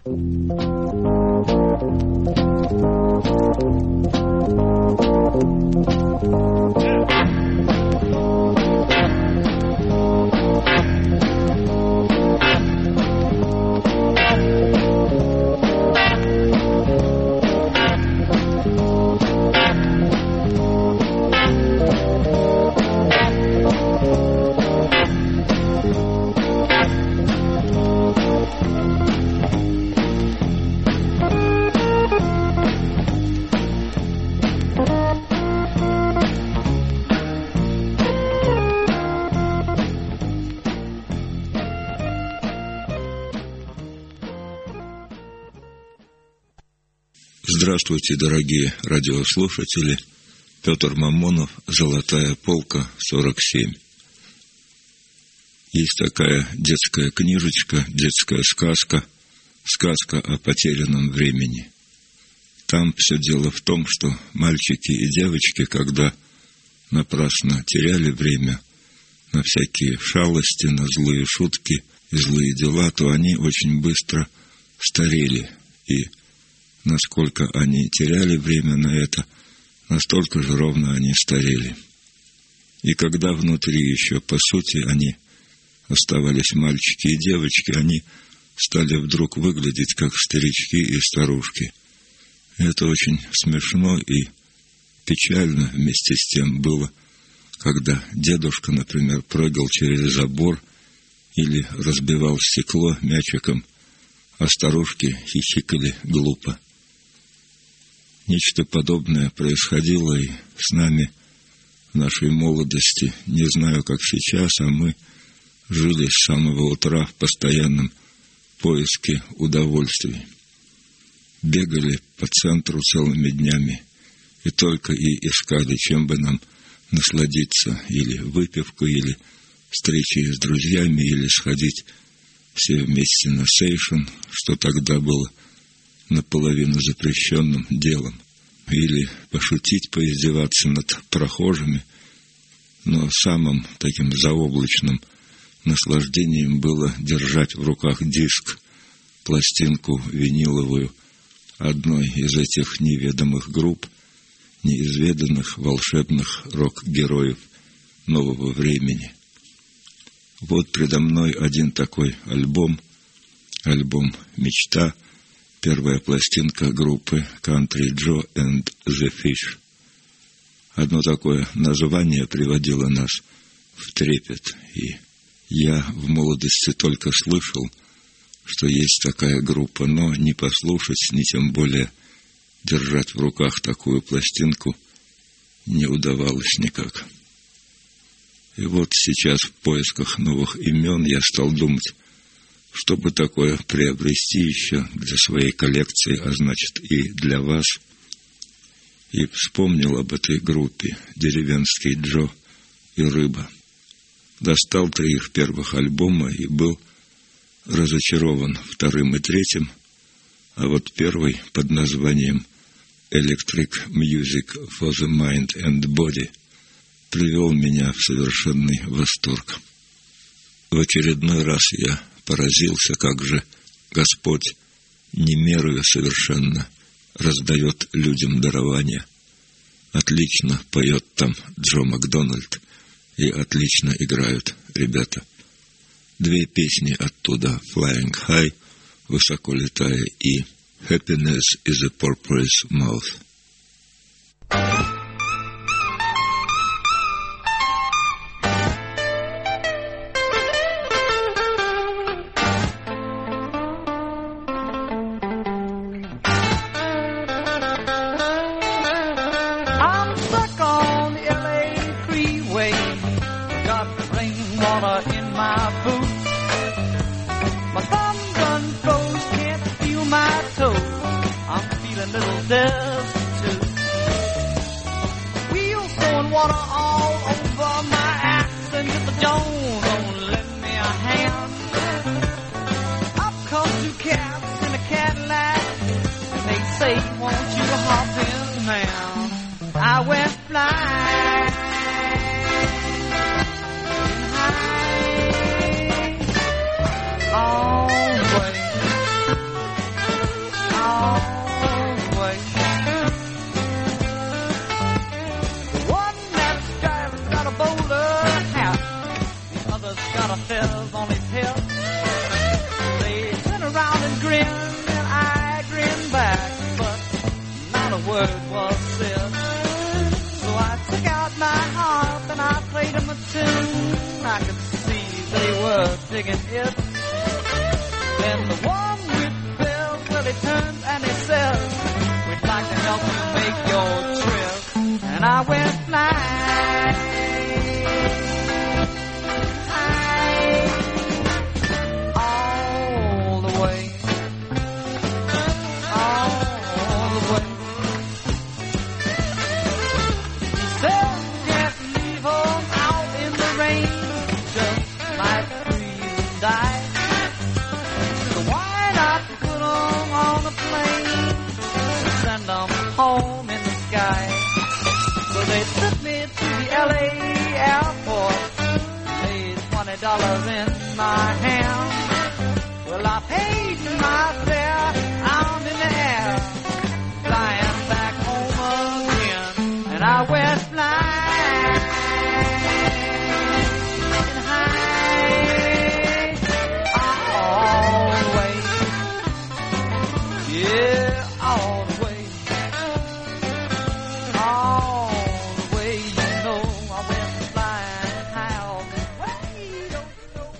Здравствуйте, дорогие радиослушатели. Петр Мамонов, «Золотая полка», 47. Есть такая детская книжечка, детская сказка, сказка о потерянном времени. Там все дело в том, что мальчики и девочки, когда напрасно теряли время на всякие шалости, на злые шутки и злые дела, то они очень быстро старели. И насколько они теряли время на это, настолько же ровно они старели. И когда внутри еще, по сути, они оставались мальчики и девочки, они стали вдруг выглядеть как старички и старушки. Это очень смешно и печально вместе с тем было, когда дедушка, например, прыгал через забор или разбивал стекло мячиком, а старушки хихикали глупо. Нечто подобное происходило и с нами в нашей молодости. Не знаю, как сейчас, а мы жили с самого утра в постоянном поиске удовольствий. Бегали по центру целыми днями и только и искали, чем бы нам насладиться, или выпивкой, или встречей с друзьями, или сходить все вместе на сейшн, что тогда было наполовину запрещенным делом, или пошутить, поиздеваться над прохожими. Но самым таким заоблачным наслаждением было держать в руках диск, пластинку виниловую одной из этих неведомых групп, неизведанных волшебных рок-героев нового времени. Вот предо мной один такой альбом «Мечта», первая пластинка группы Country Joe and the Fish. Одно такое название приводило нас в трепет, и я в молодости только слышал, что есть такая группа, но не послушать, ни тем более держать в руках такую пластинку не удавалось никак. И вот сейчас в поисках новых имен я стал думать, чтобы такое приобрести еще для своей коллекции, а значит и для вас. И вспомнил об этой группе «Деревенский Джо и Рыба». Достал 3 их первых альбома и был разочарован 2-м и 3-м, а вот первый под названием «Electric Music for the Mind and Body» привел меня в совершенный восторг. В очередной раз я поразился, как же Господь, не меруя совершенно, раздает людям дарования. Отлично поет там Джо Макдональд, и отлично играют ребята. 2 песни оттуда: «Flying High», «Высоко летая», и «Happiness is a Porpoise Mouth». grinned and I grinned back, but not a word was said. So I took out my harp and I played them a tune. I could see they were digging it. Then the one with bells, well, he turned and he said, we'd like to help you make your trip. And I went flying all the way, all the way. He said, can't leave home out in the rain, just might freeze and die. On a plane, send them home in the sky. So they took me to the LA airport, laid $20 in my hand. Well, I paid my fare, I'm in the air, flying back home again. And I went flying high all the way. Yeah, all the way, you know, I went flying high all the way, don't you know?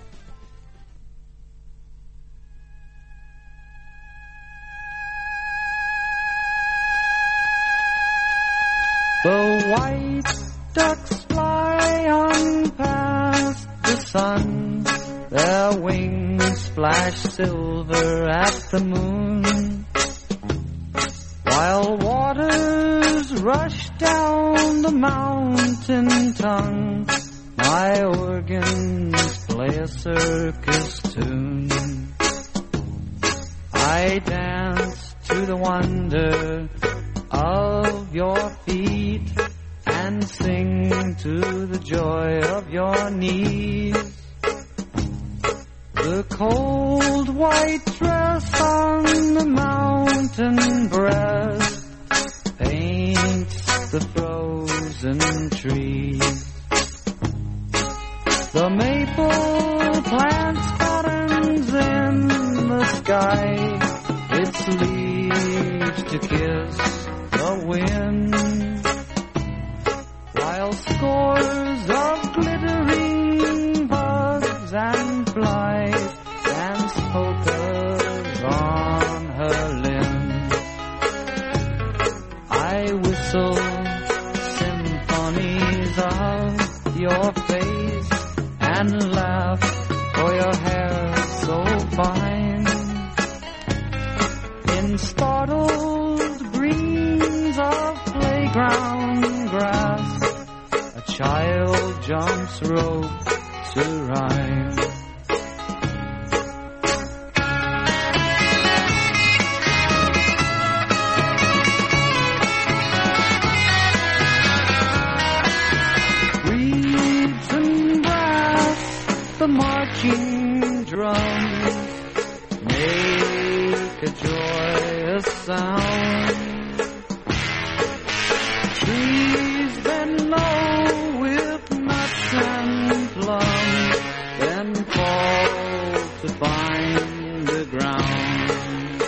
The white ducks fly on past the sun, their wings flash silver at the moon, while waters rush down the mountain tongue. My organs play a circus tune. I dance to the wonder of your feet and sing to the joy of your knees. The cold white dress on the mountain breast paints the frozen trees. The maple plants patterns in the sky, its leaves to kiss the wind, while scores of glittering bugs and flies dance polkas on her limb. I whistle symphonies of your face and laugh for your hair so fine. In startled greens of playground grass, a child jumps rope to rhyme. Reeds and brass, the marching drums make a joyous sound. Trees bend low with nuts and plums, then fall to find the ground.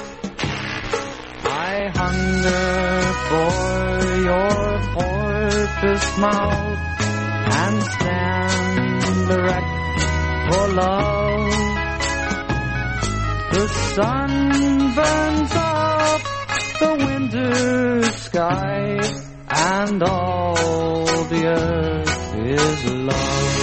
I hunger for your porpoise mouth and stand erect for love. The sun burns up the winter sky, and all the earth is love.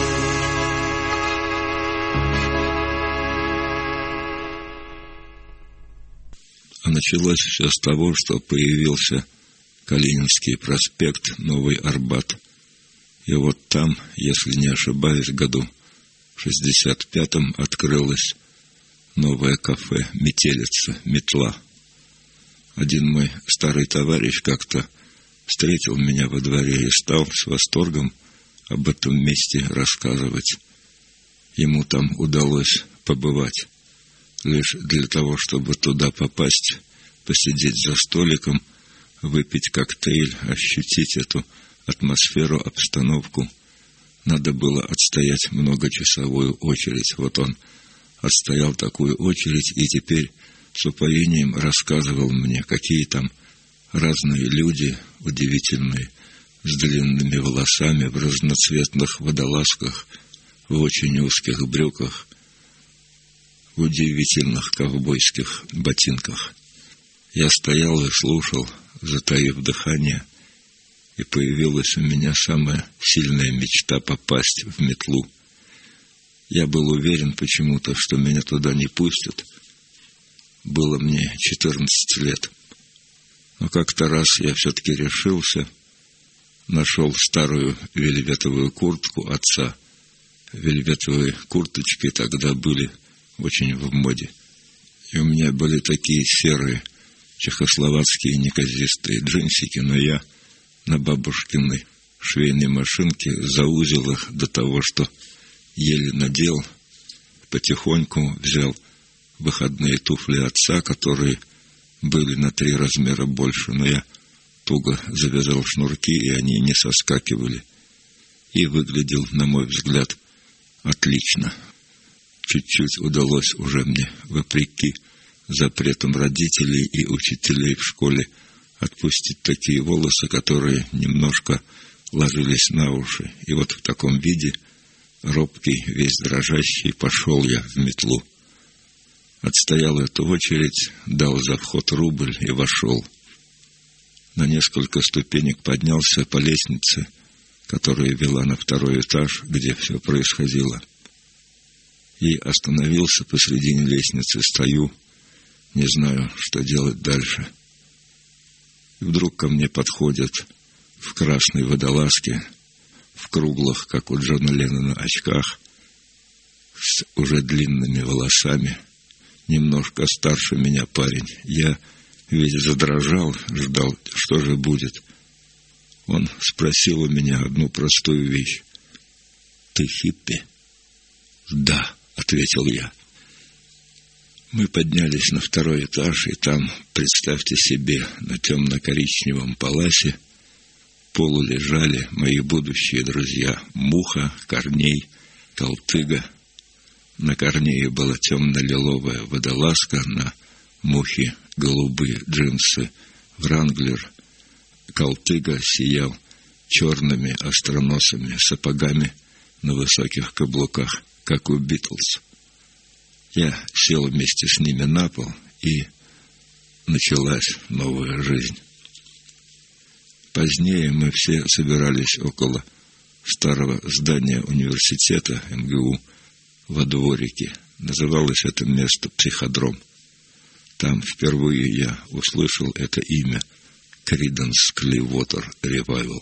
А началось все с того, что появился Калининский проспект, Новый Арбат. И вот там, если не ошибаюсь, году в 65-м открылось новое кафе «Метелица», «Метла». Один мой старый товарищ как-то встретил меня во дворе и стал с восторгом об этом месте рассказывать. Ему там удалось побывать. Лишь для того, чтобы туда попасть, посидеть за столиком, выпить коктейль, ощутить эту атмосферу, обстановку, надо было отстоять многочасовую очередь. Вот он отстоял такую очередь и теперь с упоением рассказывал мне, какие там разные люди, удивительные, с длинными волосами, в разноцветных водолазках, в очень узких брюках, в удивительных ковбойских ботинках. Я стоял и слушал, затаив дыхание, и появилась у меня самая сильная мечта попасть в метлу. Я был уверен почему-то, что меня туда не пустят. Было мне 14 лет. Но как-то раз я все-таки решился, нашел старую вельветовую куртку отца. Вельветовые курточки тогда были очень в моде. И у меня были такие серые чехословацкие неказистые джинсики, но я на бабушкиной швейной машинке заузил их до того, что еле надел, потихоньку взял выходные туфли отца, которые были на 3 размера больше, но я туго завязал шнурки, и они не соскакивали, и выглядел, на мой взгляд, отлично. Чуть-чуть удалось уже мне, вопреки запретам родителей и учителей в школе, отпустить такие волосы, которые немножко ложились на уши. И вот в таком виде, робкий, весь дрожащий, пошел я в метлу. Отстоял эту очередь, дал за вход рубль и вошел. На несколько ступенек поднялся по лестнице, которая вела на 2-й этаж, где все происходило. И остановился посредине лестницы, стою, не знаю, что делать дальше. И вдруг ко мне подходят в красной водолазке, в круглых, как у Джона Леннона, очках, с уже длинными волосами, немножко старше меня парень. Я весь задрожал, ждал, что же будет. Он спросил у меня одну простую вещь. «Ты хиппи?» «Да», — ответил я. Мы поднялись на 2-й этаж, и там, представьте себе, на темно-коричневом паласе полулежали мои будущие друзья Муха, Корней, Колтыга. На Корнее была темно-лиловая водолазка, на Мухе голубые джинсы Вранглер. Колтыга сиял черными остроносыми сапогами на высоких каблуках, как у Битлз. Я сел вместе с ними на пол, и началась новая жизнь. Позднее мы все собирались около старого здания университета МГУ во дворике. Называлось это место «Психодром». Там впервые я услышал это имя Creedence Clearwater Revival.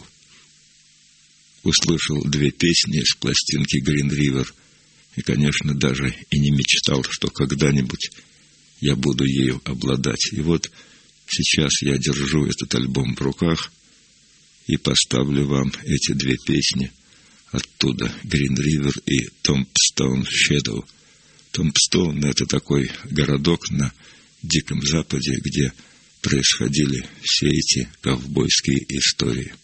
Услышал 2 песни с пластинки Green River, и, конечно, даже и не мечтал, что когда-нибудь я буду ею обладать. И вот сейчас я держу этот альбом в руках и поставлю вам эти 2 песни оттуда, Green River и Tombstone Shadow. Tombstone — это такой городок на Диком Западе, где происходили все эти ковбойские истории.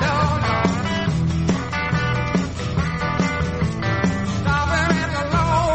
Stopping at the Lord.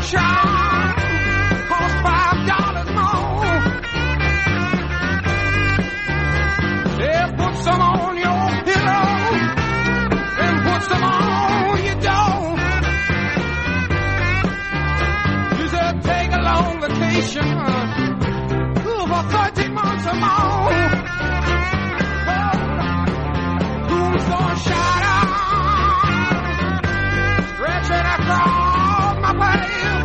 shine, cost $5 more. Yeah, put some on your pillow and put some on your door. You said take a long vacation for 13 months or more. Tombstone shadow stretching across my path.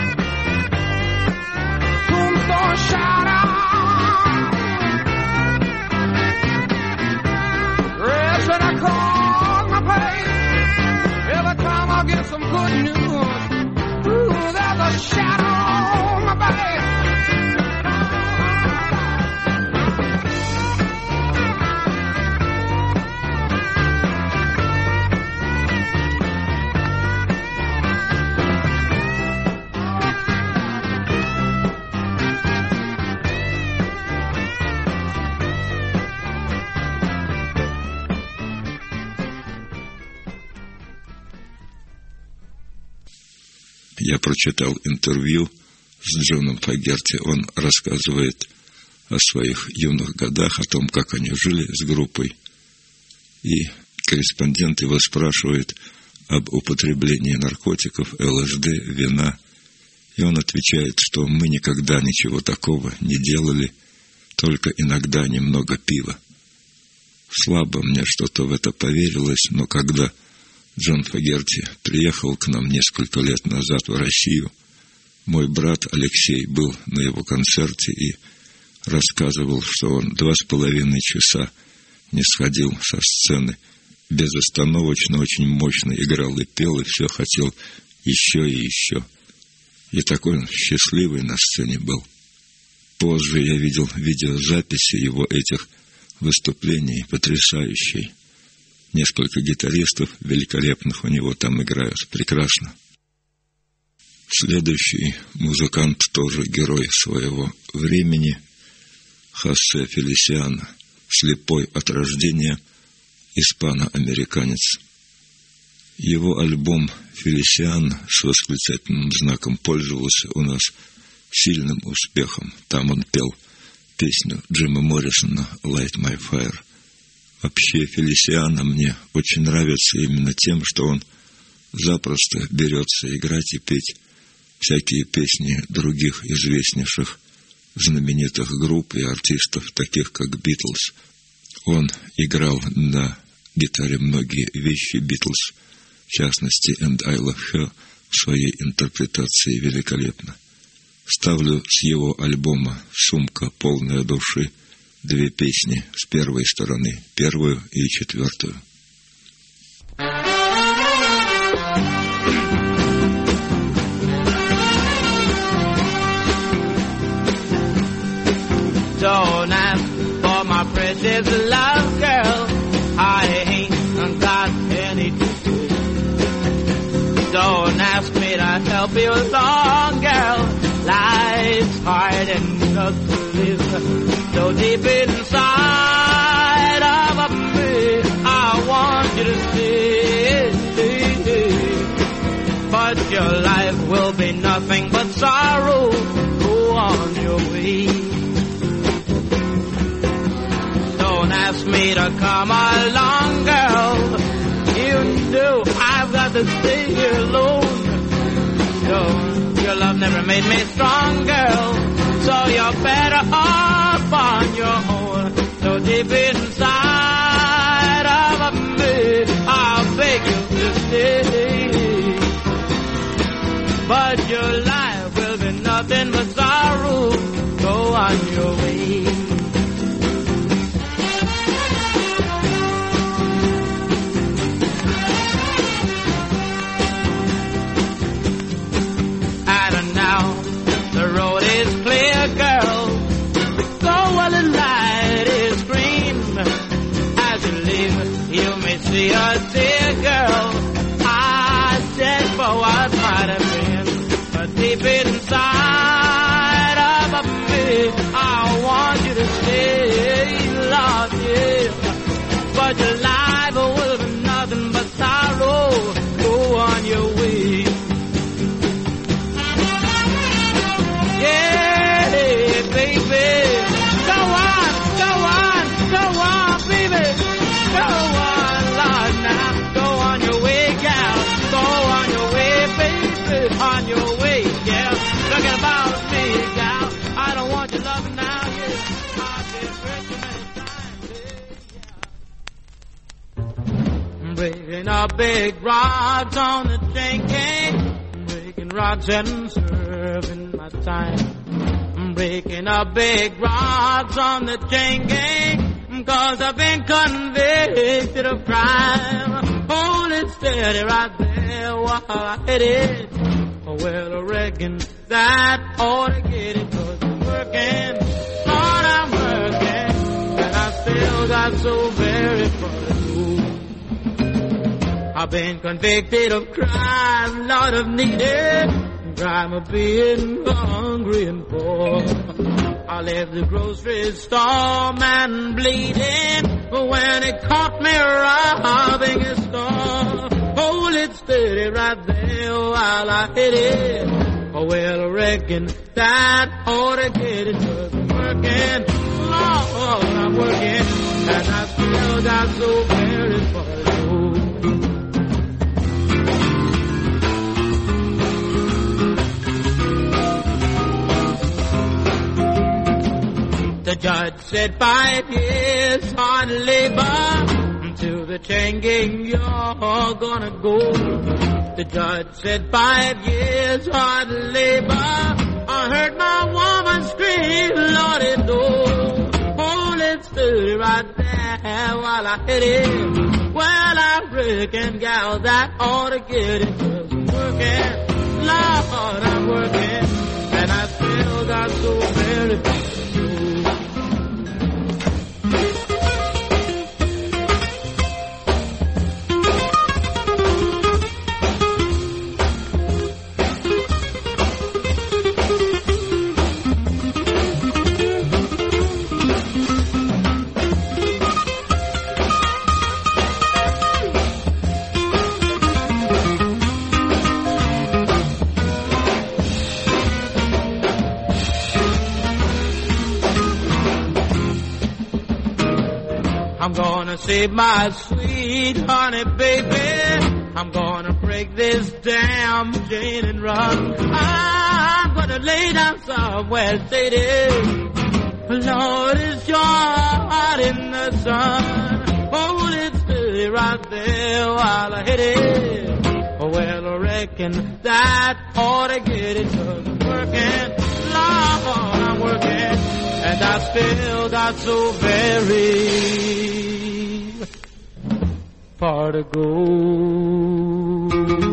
Tombstone shadow stretching across my path. Every time I get some good news, ooh, there's a shadow on my back. Я прочитал интервью с Джоном Фогерти. Он рассказывает о своих юных годах, о том, как они жили с группой. И корреспондент его спрашивает об употреблении наркотиков, ЛСД, вина. И он отвечает, что мы никогда ничего такого не делали, только иногда немного пива. Слабо мне что-то в это поверилось, но когда Джон Фогерти приехал к нам несколько лет назад в Россию, мой брат Алексей был на его концерте и рассказывал, что он 2,5 часа не сходил со сцены, безостановочно, очень мощно играл и пел, и все хотел еще и еще. И такой он счастливый на сцене был. Позже я видел видеозаписи его этих выступлений, потрясающие. Несколько гитаристов великолепных у него там играют прекрасно. Следующий музыкант тоже герой своего времени, Хосе Фелисиано, слепой от рождения, испано-американец. Его альбом «Фелисиано» с восклицательным знаком пользовался у нас сильным успехом. Там он пел песню Джима Моррисона «Light My Fire». Вообще Фелисиано мне очень нравится именно тем, что он запросто берется играть и петь всякие песни других известнейших знаменитых групп и артистов, таких как Битлз. Он играл на гитаре многие вещи Битлз, в частности «And I Love Her» в своей интерпретации великолепно. Ставлю с его альбома «Сумка полная души» 2 песни с первой стороны, 1 и 4. Don't ask for my precious love, girl. I ain't got any to say. Don't ask me to help you along, girl. Life's hard and tough to live. So deep inside of me, I want you to stay. But your life will be nothing but sorrow. Go on your way. Don't ask me to come along, girl. You know I've got to stay here alone. Your love never made me strong, girl. So you're better off on your own. So deep inside of me, I'll beg you to stay. But your life will be nothing but sorrow. Go on your way. And now the road is clear, girl. Go while the light is green. As you leave, you may see a tear, girl. I said for what might have been, but deep inside of me, I want you to stay, Lord, yeah. But your life will be nothing but sorrow. Go on your way. breaking up big rocks on the chain gang, breaking rocks and serving my time. Breaking up big rocks on the chain gang, 'cause I've been convicted of crime. Hold it steady right there while I hit it. Well, I reckon that ought to get it, 'cause I'm working, Lord, I'm working, and I still got so very far to go. I've been convicted of crime, Lord, of needed, crime of being hungry and poor. I left the grocery store, man, bleeding, when it caught me robbing a store. Hold it steady right there while I hit it. Oh, well, I reckon that ought to get it, 'cause I'm working, Lord, I'm working, and I still got so very far to go. The judge said 5 years hard labor, to the chain gang you're gonna go. The judge said 5 years hard labor. I heard my woman scream, Lordy, no. Hold it steady right there while I hit it. Well, I reckon, gal, that ought to get it, 'cause I'm working, Lord, I'm working, and I still got so very far to go. I'm gonna save my sweet honey, baby. I'm gonna break this damn chain and run. I'm gonna lay down somewhere shady. Lord, is your heart in the sun? Hold it steady right there while I hit it. Oh, well, I reckon that ought to get it, 'cause I'm working, Lord, I'm working, and I still got so very far to go.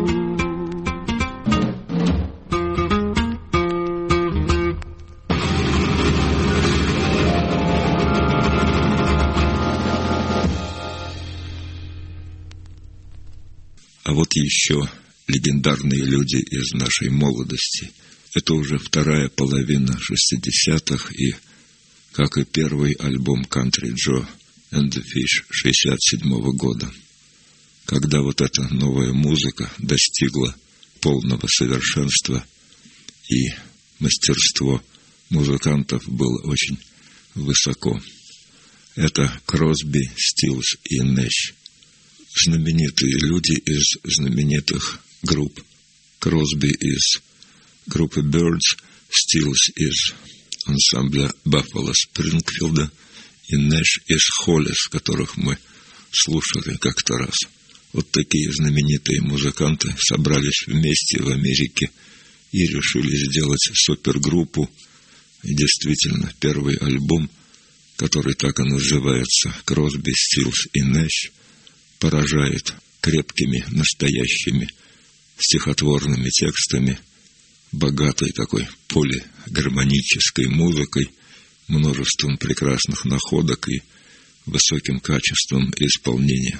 А вот еще легендарные люди из нашей молодости. Это уже вторая половина 60-х, и, как и первый альбом Country Joe and the Fish 67-го года, когда вот эта новая музыка достигла полного совершенства, и мастерство музыкантов было очень высоко. Это Кросби, Стиллс и Нэш. Знаменитые люди из знаменитых групп. Кросби из группы Birds, Стиллс из ансамбля Баффало Спрингфилда и Нэш из Холлис, которых мы слушали как-то раз. Вот такие знаменитые музыканты собрались вместе в Америке и решили сделать супергруппу. И действительно, первый альбом, который так и называется «Кросби, Стиллс и Нэш», поражает крепкими, настоящими стихотворными текстами, богатой такой полигармонической музыкой, множеством прекрасных находок и высоким качеством исполнения.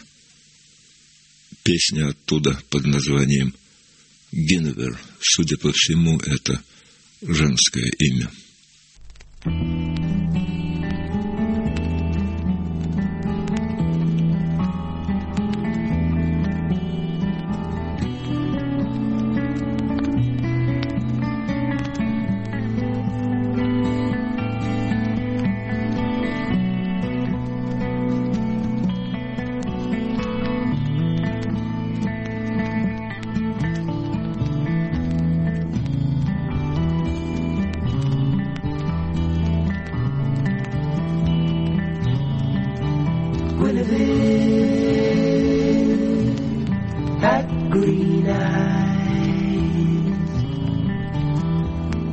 Песня оттуда под названием «Гиневер». Судя по всему, это женское имя.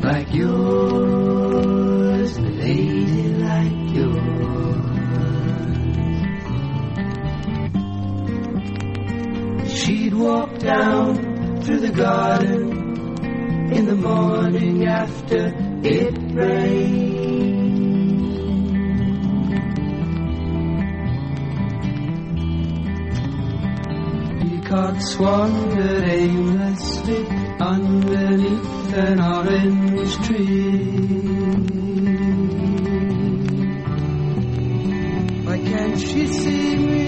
like yours, a lady like yours. She'd walk down through the garden in the morning after it rained. Peacocks wandered aimlessly underneath an orange tree. Why can't she see me?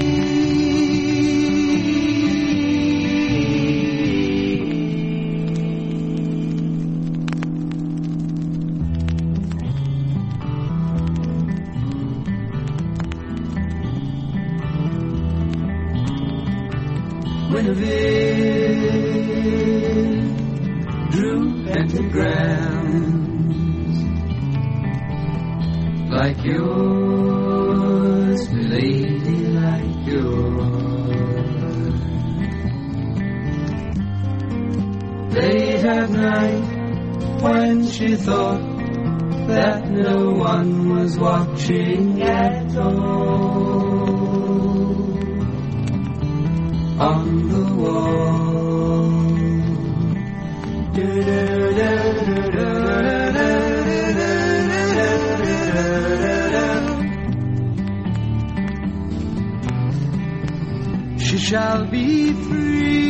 Guinevere drew pentagrams like yours, lady, like yours. Late at night, when she thought that no one was watching at all, on the wall, she shall be free.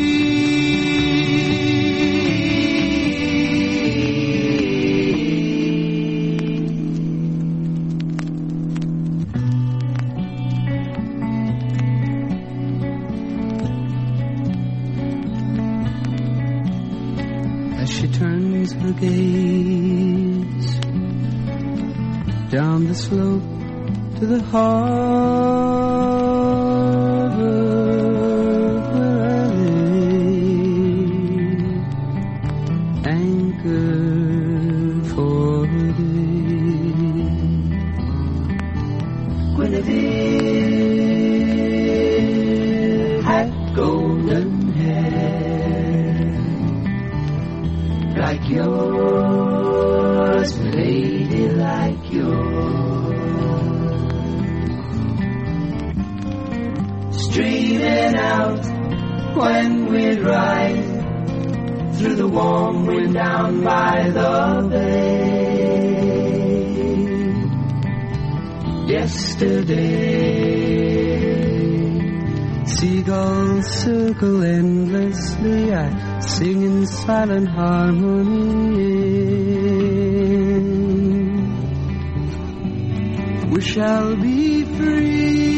Turns her gaze down the slope to the harbor where I lay, anchored for a day. Guinevere had golden hair like yours, lady, like yours. Streaming out when we'd ride through the warm wind down by the bay. Yesterday, seagulls circle endlessly. I sing in silent harmony. We shall be free.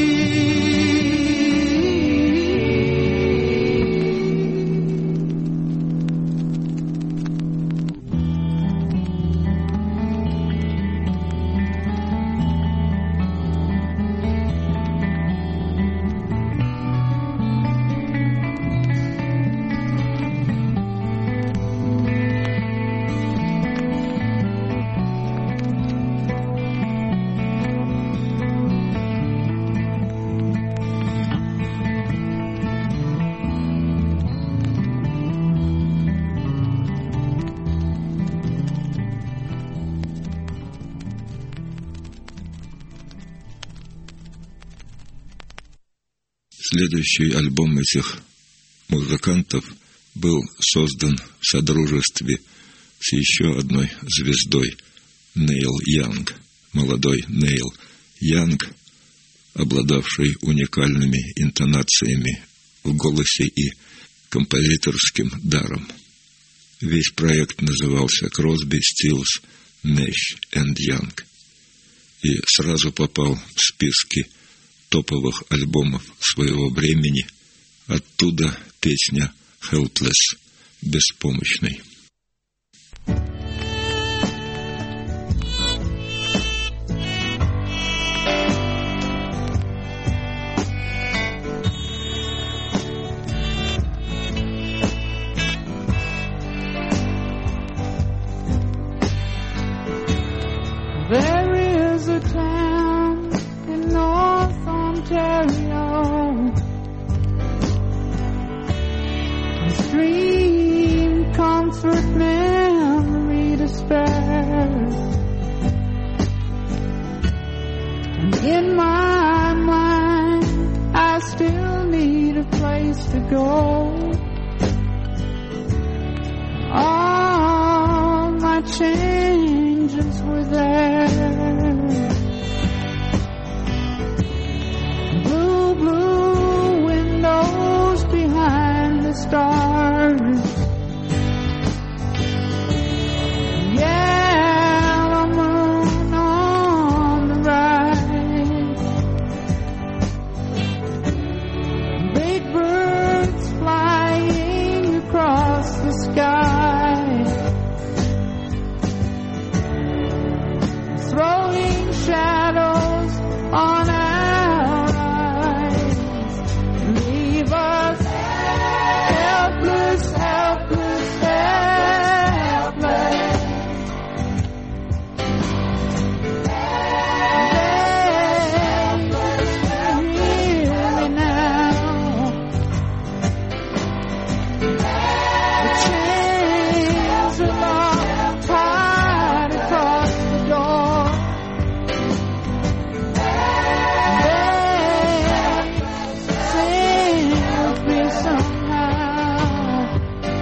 Следующий альбом этих музыкантов был создан в содружестве с еще одной звездой, Нейл Янг. Молодой Нейл Янг, обладавший уникальными интонациями в голосе и композиторским даром. Весь проект назывался Crosby, Stills, Nash and Young и сразу попал в списки топовых альбомов своего времени. Оттуда песня «Helpless», «Беспомощный». There is a town in North Ontario, a stream, comfort, memory to place to go. All my changes were there. Blue, blue windows behind the stars. Yellow moon on the right. Big birds flying across the sky. Throwing shadows on our eyes. Leave us helpless, helpless, helpless. Hear me now. The chains are locked tight across the door. They sing with me somehow.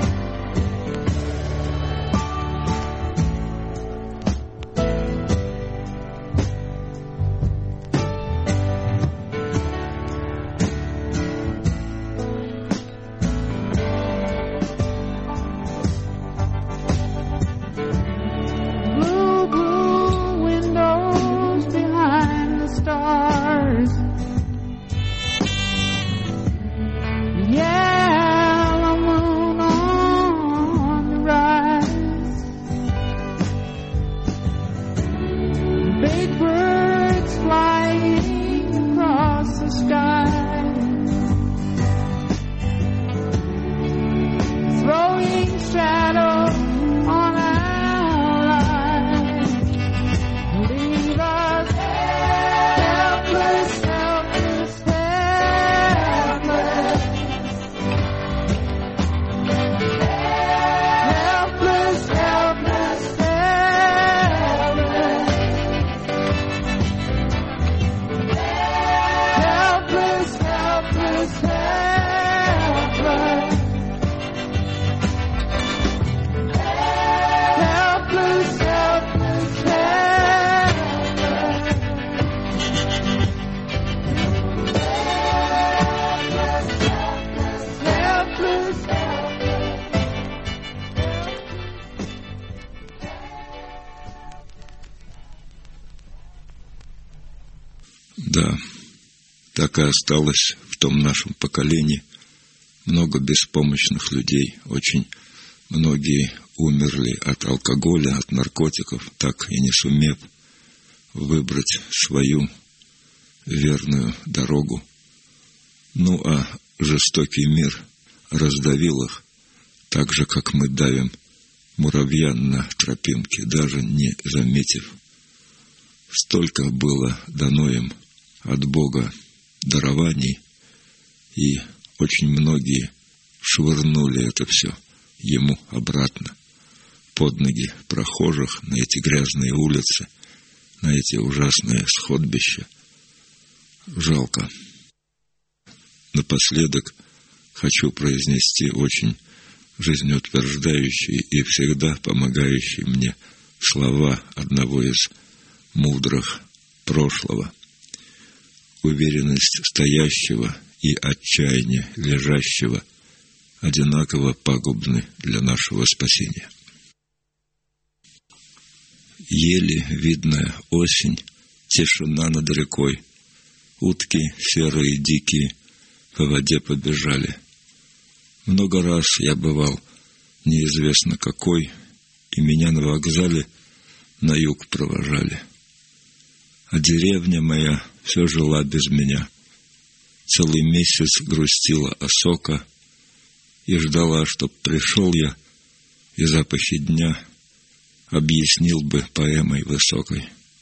Blue, blue windows behind the stars. Yellow moon on the rise. Big birds flying across the sky. Throwing shadows on our eyes. Leave us helpless, helpless, helpless. Helpless, helpless, helpless. Helpless, helpless, helpless. Helpless, helpless, helpless. Helpless, Да, так и осталось в том нашем поколении много беспомощных людей. Очень многие умерли от алкоголя, от наркотиков, так и не сумев выбрать свою верную дорогу. Ну, а жестокий мир раздавил их, так же, как мы давим муравья на тропинке, даже не заметив. Столько было дано им от Бога дарований, и очень многие швырнули это все ему обратно, под ноги прохожих, на эти грязные улицы, на эти ужасные сходбища. Жалко. Напоследок хочу произнести очень жизнеутверждающие и всегда помогающие мне слова одного из мудрых прошлого. Уверенность стоящего и отчаяние лежащего одинаково пагубны для нашего спасения. Еле видная осень, тишина над рекой, утки серые дикие по воде побежали. Много раз я бывал неизвестно какой, и меня на вокзале на юг провожали. А деревня моя все жила без меня. Целый месяц грустила осока и ждала, чтоб пришел я и запахи дня объяснил бы поэмой высокой.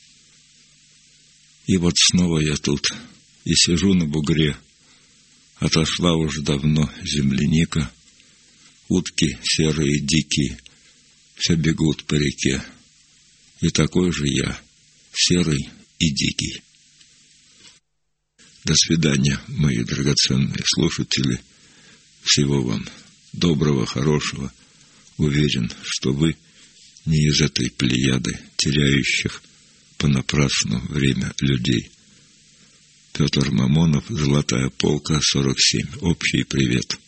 И вот снова я тут, и сижу на бугре. Отошла уж давно земляника, утки серые дикие все бегут по реке, и такой же я, серый и дикий. До свидания, мои драгоценные слушатели. Всего вам доброго, хорошего. Уверен, что вы не из этой плеяды, теряющих понапрасну время людей. Петр Мамонов, Золотая полка, 47. Общий привет.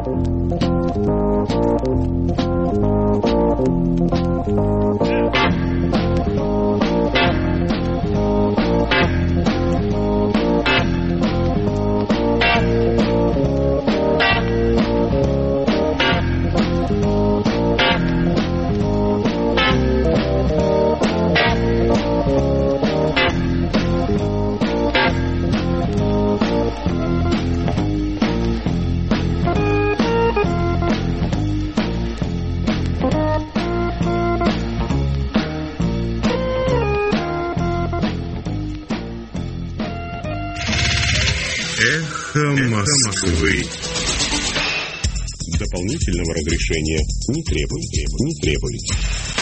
Москвы. Дополнительного разрешения не требуется.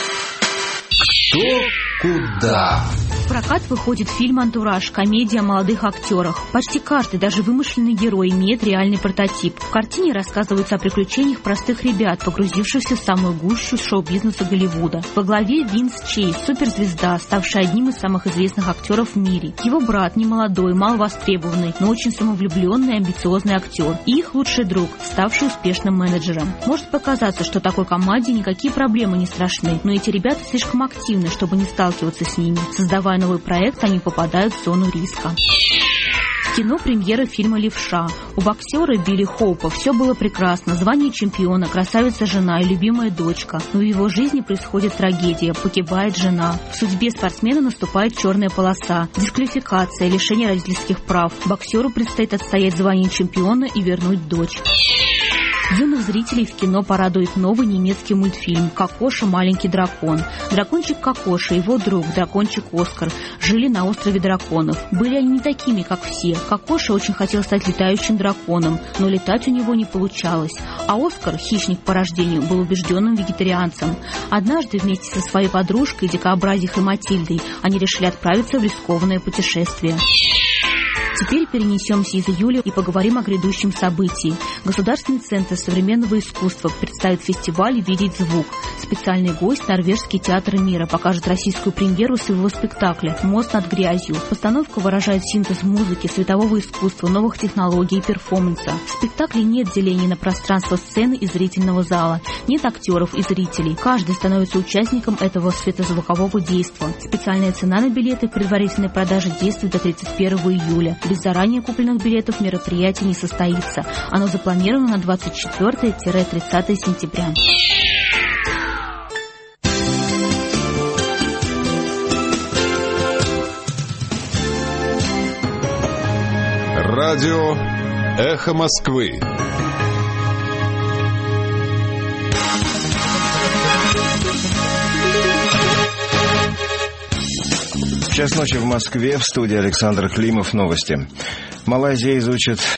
Кто куда? В прокат выходит фильм «Антураж», комедия о молодых актерах. Почти каждый, даже вымышленный герой, имеет реальный прототип. В картине рассказывается о приключениях простых ребят, погрузившихся в самую гущу шоу-бизнеса Голливуда. Во главе Винс Чейз, суперзвезда, ставший одним из самых известных актеров в мире. Его брат, немолодой, маловостребованный, но очень самовлюбленный и амбициозный актер. И их лучший друг, ставший успешным менеджером. Может показаться, что такой команде никакие проблемы не страшны, но эти ребята слишком активны, чтобы не сталкиваться с ними. Создавая новый проект, они попадают в зону риска. В кино премьера фильма «Левша». У боксера Билли Хоупа все было прекрасно. Звание чемпиона, красавица жена и любимая дочка. Но в его жизни происходит трагедия. Погибает жена. В судьбе спортсмена наступает черная полоса. Дисквалификация, лишение родительских прав. Боксеру предстоит отстоять звание чемпиона и вернуть дочь. Юных зрителей в кино порадует новый немецкий мультфильм «Кокоша. Маленький дракон». Дракончик Кокоша и его друг, дракончик Оскар, жили на острове драконов. Были они не такими, как все. Кокоша очень хотел стать летающим драконом, но летать у него не получалось. А Оскар, хищник по рождению, был убежденным вегетарианцем. Однажды вместе со своей подружкой, дикообразихой Матильдой, они решили отправиться в рискованное путешествие. Теперь перенесемся из июля и поговорим о грядущем событии. Государственный центр современного искусства представит фестиваль «Видеть звук». Специальный гость, Норвежский театр мира, покажет российскую премьеру своего спектакля «Мост над грязью». Постановка выражает синтез музыки, светового искусства, новых технологий и перформанса. В спектакле нет деления на пространство сцены и зрительного зала. Нет актеров и зрителей. Каждый становится участником этого светозвукового действа. Специальная цена на билеты в предварительной продаже действует до 31 июля. Без заранее купленных билетов мероприятие не состоится. Оно запланировано на 24-30 сентября. Радио «Эхо Москвы». Час ночи в Москве, в студии Александр Климов. Новости. Малайзия изучит